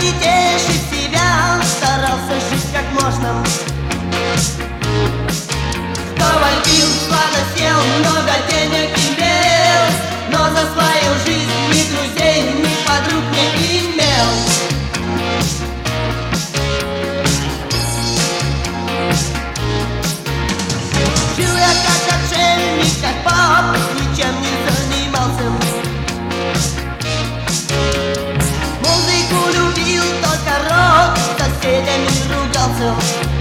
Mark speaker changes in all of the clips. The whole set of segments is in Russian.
Speaker 1: не тешить себя, старался жить как можно. Кто вопил, сладко сел, много денег имел, но за свою жизнь ни друзей, ни подруг не имел. Жил я как отшельник, как пап, ничем не занимался. Музыку любил, только рок, с соседями ругался.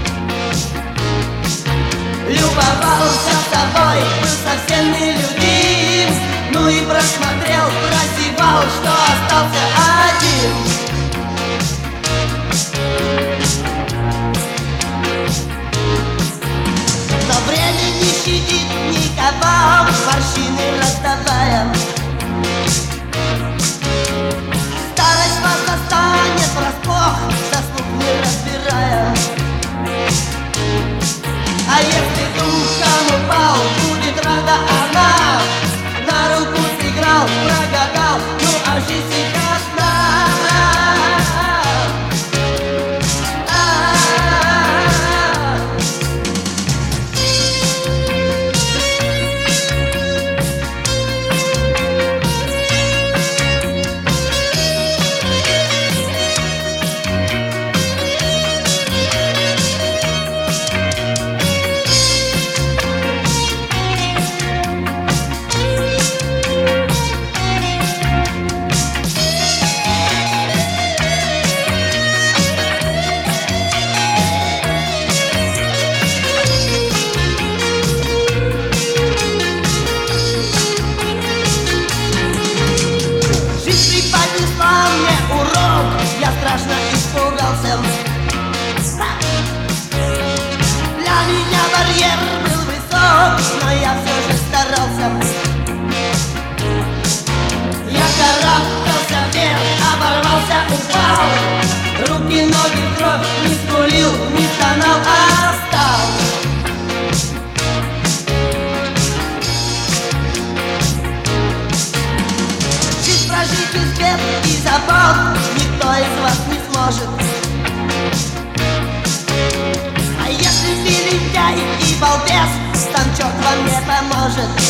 Speaker 1: Любовался собой, был совсем нелюдим, ну и просмотрел, прозевал, что остался один. Но время не щадит никого, морщины раздавая. Старость вас застанет врасплох, заслуг не разбирая. А если духом упал, будет рада она. На руку сыграл, прогадал, ну а жизнь одна. Я страшно испугался. Для меня барьер был высок, но я все же старался. Я карабкался вверх, оборвался, упал. Руки, ноги в кровь, не скулил, не стонал, а стал. Жизнь прожить без бед и забот никто из вас не сможет. А если ты лентяй и балбес, станчок вам не поможет.